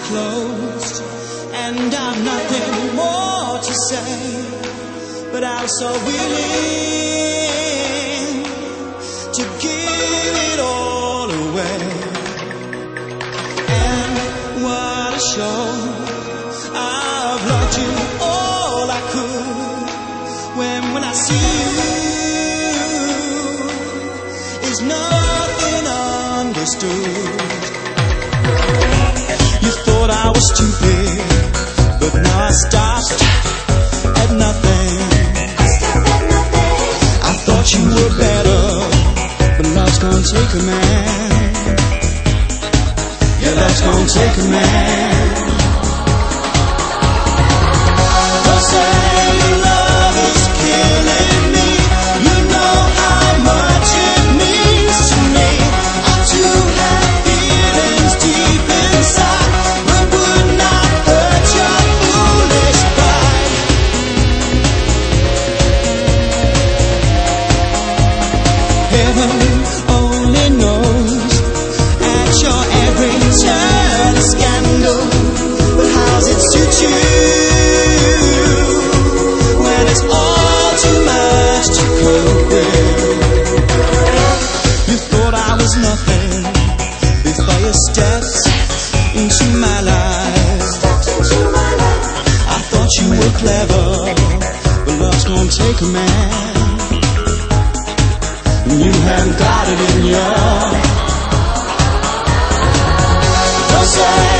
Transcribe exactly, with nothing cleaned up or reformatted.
closed, and I've nothing more to say, but I'm so willing to give it all away. And what a show, I've loved you all I could. When, when I see you, is nothing understood. You thought I was stupid, but now I stopped at nothing. I stopped at nothing. I thought you were better, but love's gonna take a man. Yeah, love's gonna take a man. Don't say your love is killing me. You know how much it means to me. I too have feelings deep inside, but would not hurt your foolish pride. Heaven only knows at your every turn a scandal, but how's it suit you when it's all too much to cope with? You thought I was nothing before you stepped into my life. Stepped into my life. I thought you were clever, but love's gonna take a man. You haven't got it in you. Don't say